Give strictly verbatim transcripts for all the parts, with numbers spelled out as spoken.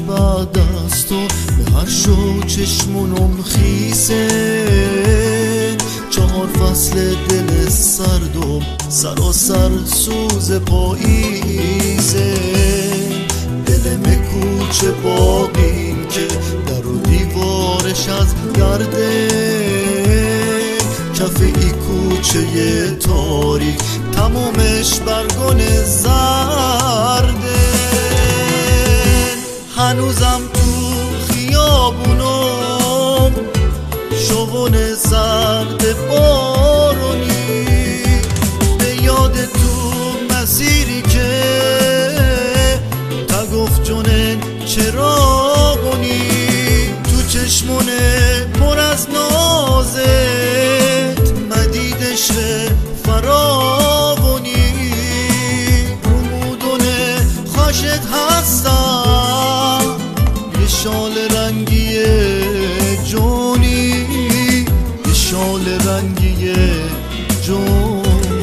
بعد از تو به هر شو چشمونم خیسه، چهار فصل دل سردم سراسر سوز پاییزه. دل مکوچه باقیم که در و دیوارش از گرده، کف ای کوچه تاریک تمومش برگون زرده. هنوزم تو خیابونم شوون زرد بارونی، به یاد تو مسیری که تا گفت جونن چراغونی، تو چشمونه پر از نازت مدیدش فراونی، رمودونه خوشت هستم یه شال رنگی جونی، یه شال رنگی جونی.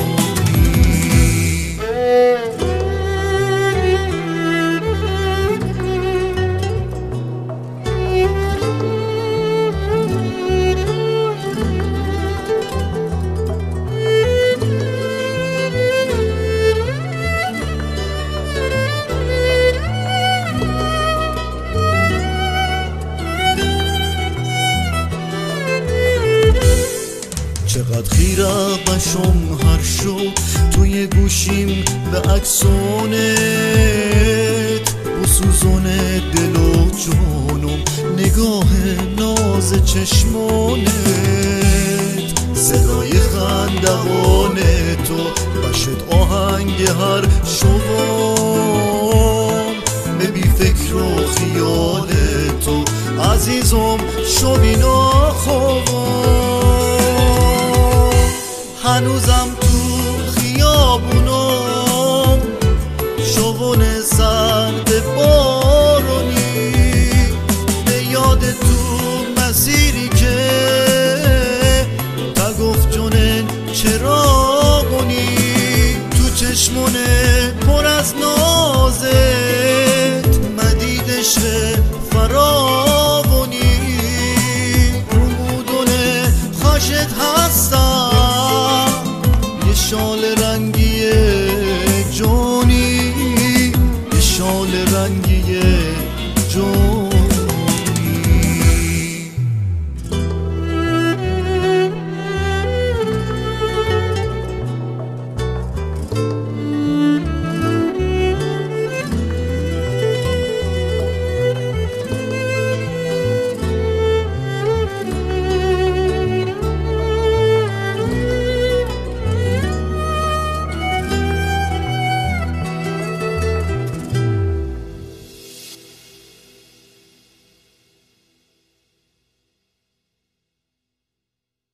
چقدر خیره بشم هر شو توی گوشیم به عکسونت، بسوزونه دل و جونم نگاه ناز چشمونت، صدای خندقان تو بشت آهنگ هر شوام، به بی فکر و خیال تو عزیزم شوی ناخوام. هنوزم تو خیابونم شوون زرد بارونی، به یاد تو مسیری که تا گفت جونن چراغونی، تو چشمونه پر از نازت مدیدش فراونی، رمودونه خوشت هستم یه شال رنگی جونی، یه شال رنگی جونی.